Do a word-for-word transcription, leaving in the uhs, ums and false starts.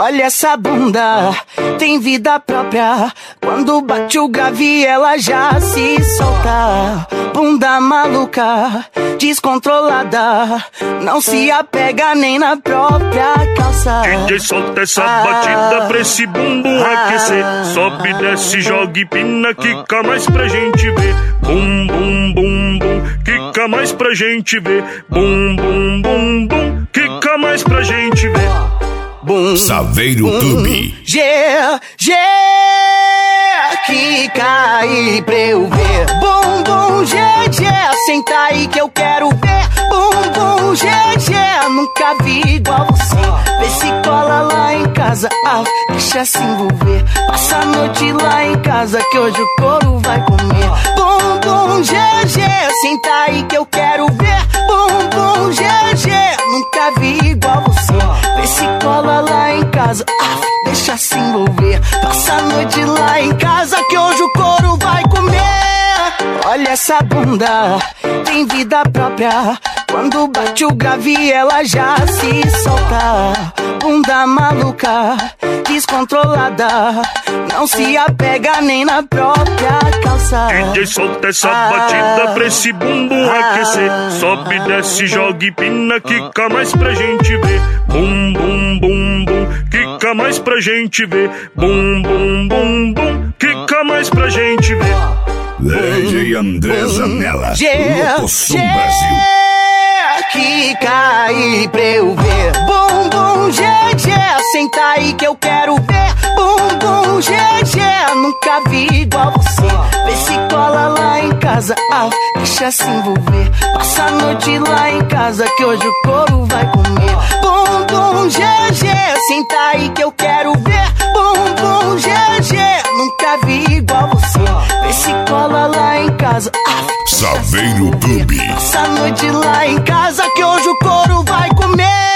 Olha essa bunda, tem vida própria. Quando bate o grave ela já se solta. Bunda maluca, descontrolada, não se apega nem na própria calça. D J solta essa ah, batida pra esse bumbum ah, aquecer. Sobe, desce, joga e pina, quica mais pra gente ver. Bum, bum, bum, bum, quica mais pra gente ver. Bum, bum, bum, bum, quica mais pra gente ver. Bum, Saveiro bum, Clube. G, G, quica aí pra eu ver. Bum, bum, G, G, senta aí que eu quero ver. Bum, bum, G, G, nunca vi igual você. Vê se cola lá em casa, ah, deixa se envolver. Passa a noite lá em casa que hoje o couro vai comer. Bum, bum, G, G, senta aí que eu quero ver. Bum, bum, G, G, nunca vi igual você. Vê se cola lá em casa, ah, deixa se envolver. Passa a noite lá em casa que hoje o couro vai comer. Olha essa bunda, tem vida própria. Quando bate o grave ela já se solta. Bunda maluca, descontrolada, não se apega nem na própria calça. D J solta essa ah, batida pra esse bumbum ah, aquecer. Sobe, desce, joga e pina, quica mais pra gente ver. Bum, bum, bum, bum, quica mais pra gente ver. Bum, bum, bum, bum, quica mais pra gente ver. D J André Zanella, Locoção Brasil. Quica aí pra eu ver. Bum, bum, G, G, senta aí que eu quero ver. Bum, bum, G, G, nunca vi igual você. Vê se cola lá em casa, ah, deixa se envolver. Passa a noite lá em casa que hoje o couro vai comer. Bum, bum, G, G, senta aí que eu quero ver. Bum, bum, G, G, nunca vi igual você. Vê se cola lá em casa, ah, Saveiro Clube. passa a noite lá em casa que hoje o couro vai comer.